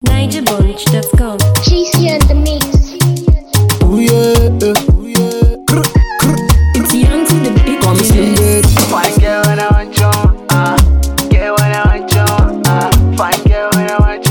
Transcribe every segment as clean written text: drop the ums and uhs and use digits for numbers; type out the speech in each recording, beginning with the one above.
NigerBunch.com. GC and the mix. Ooh yeah, ooh yeah. It's young to the big Come slim baby. Fine girl when I want you, get when I want you, fine girl when I want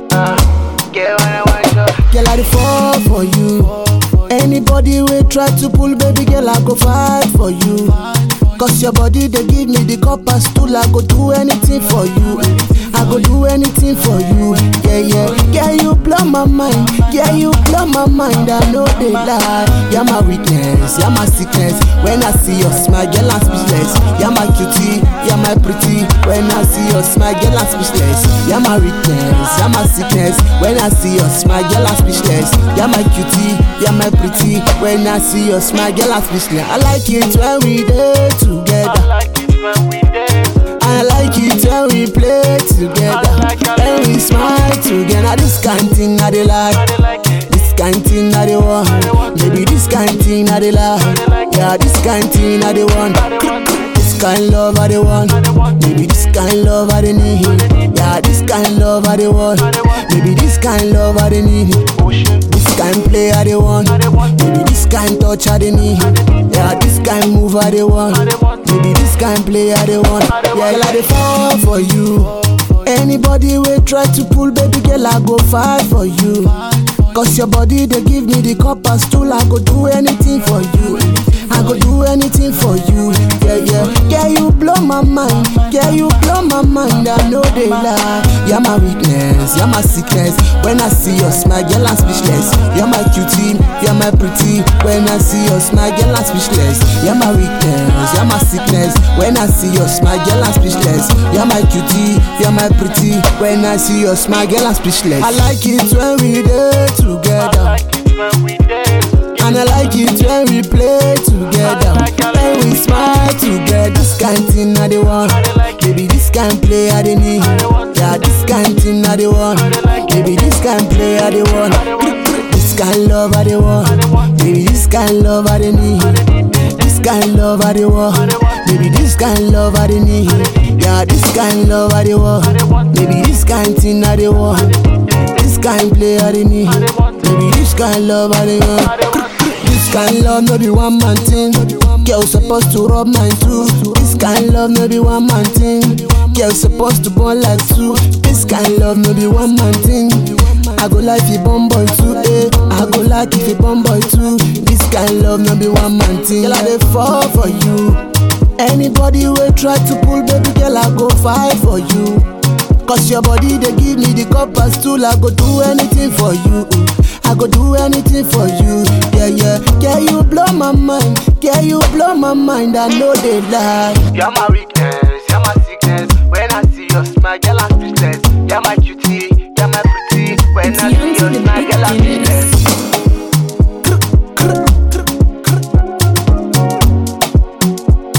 you, get when I want you. Girl, I dey fall for you. Anybody will try to pull, baby girl, I go fight for you. Cause your body, they give me the copper stool. I go do anything for you. I go do anything for you. Yeah, yeah. Yeah, you blow my mind. Yeah, you blow my mind. I know they lie. You're my weakness. You're my sickness. When I see your smile, girl, I'm speechless. You're my cutie. You're my pretty. When I see your smile, girl, I'm speechless. You're my weakness. You're my sickness. When I see your smile, girl, I'm speechless. You're my cutie. You're my pretty. When I see your smile, girl, I'm speechless. I like it when we date together. I like it when we dance. I like it when we play together. When we smile together. This kind thing I dey like. I like it. This kind thing I dey want. Maybe this kind thing I dey like. Yeah, this kind thing I dey want. This kind love I dey want. Maybe this kind love I dey need. Yeah, this kind love I dey want. Maybe this kind love I dey need. This kind play I dey want. Maybe this kind touch I dey need. Yeah, this kind move I dey want. Maybe this kind play I dey want. Yeah, girl, I dey fall for you. Anybody will try to pull, baby girl, I go fight for you. Cause your body, they give me the copper stool. I go do anything for you. I go do anything for you. Yeah, yeah. Yeah, you blow my mind. Yeah, you blow my mind. I know they lie. You're my weakness. You're my sickness. When I see your smile, girl, I'm speechless. You're my cutie. You're my pretty. When I see your smile, girl, I'm speechless. You're my weakness. You're my sickness. When I see your smile, girl, I'm speechless. You're my cutie. You're my pretty. When I see your smile, girl, I'm speechless. I like it when we date together. I like it when we dance. And I like it when we play together. When we smile together. This kind thing I dey want. Baby, this kind play I dey need. Yeah, this kind thing I dey want. Baby, this kind play I dey want. This kind love I dey want. Baby, this kind love I dey need. This kind love I dey want. Baby, this kind love I dey need. Yeah, this kind love I dey want. Baby, this kind thing I dey want. This kind play I dey need. Baby, this kind love I dey want. This kind love no be one man thing. Girl supposed to rub mine too. This kind love no be one man thing. Girl supposed to born like two. This kind love no be one man thing. I go like if born boy too, eh. I go like if you born boy too. This kind love no be one man thing. Girl, I dey fall for you. Anybody will try to pull, baby girl, I go fight for you. Cause your body, they give me the copper stool. I go do anything for you. I go do anything for you. Yeah, yeah. Yeah, you blow my mind. Yeah, you blow my mind. I know they lie. You're my weakness, you're my sickness. When I see your smile, girl, I'm speechless. You're my cutie, you're my pretty. When I see your smile, girl, I'm speechless.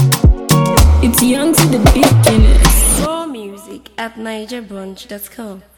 It's young to the beginners. More music at NigerBunch.com.